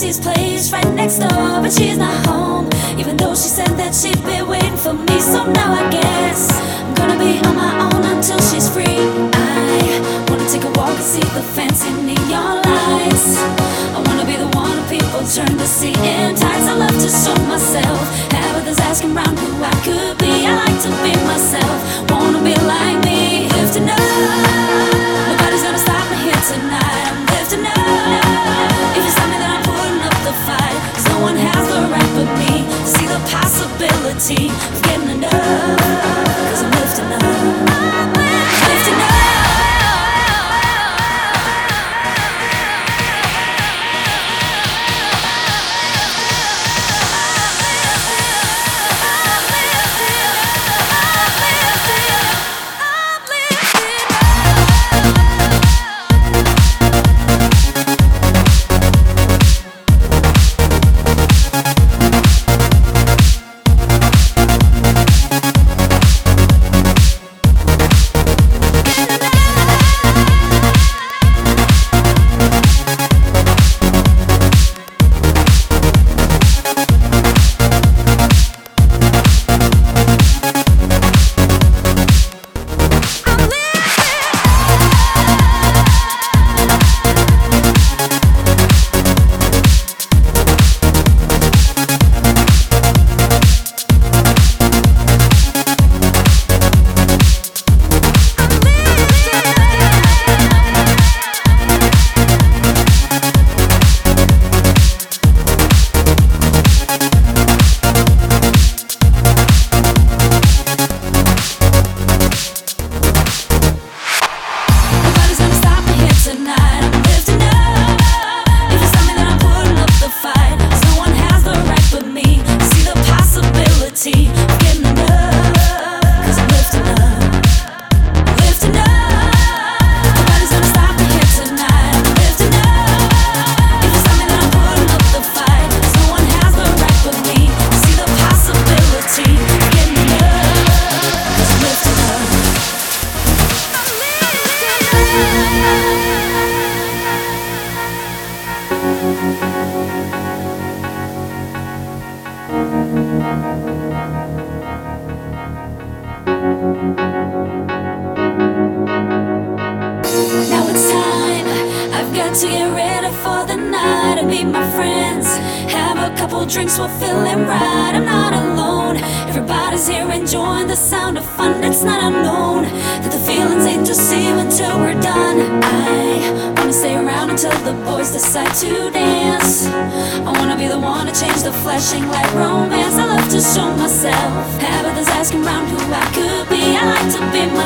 Bessie's place right next door, but she's not home. Even though she said that she'd be waiting for me, so now I guess I'm gonna be on my own until she's free. I wanna take a walk and see the fancy neon lights. I wanna be the one who people turn to see in tights. I love to show myself, have others asking around who I could be. I like to be myself, wanna be like me. Lifting up, nobody's gonna stop me here tonight. I'm lifting up. If you stop me, then I'm putting up the fight. 'Cause no one has the right but me to see the possibility of getting enough. 'Cause I'm lifting up, lifting up. Now it's time, I've got to get ready for the night and meet my friends. Have a couple drinks, we're feeling right. I'm not alone, everybody's here enjoying the sound of fun. It's not unknown that the feelings ain't deceived until we're done. I wanna stay around until the boys decide to dance. I wanna be the one to change the flashing light romance. I love to show myself, have others asking around who I could be. I like to be myself.